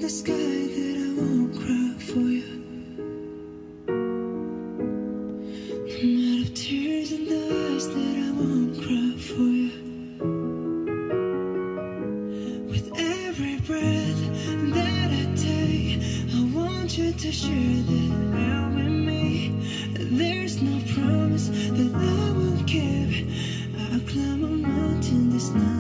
the sky that I won't cry for you. No matter tears in the eyes that I won't cry for you. With every breath that I take, I want you to share that air with me. There's no promise that I won't keep. I'll climb a mountain this night.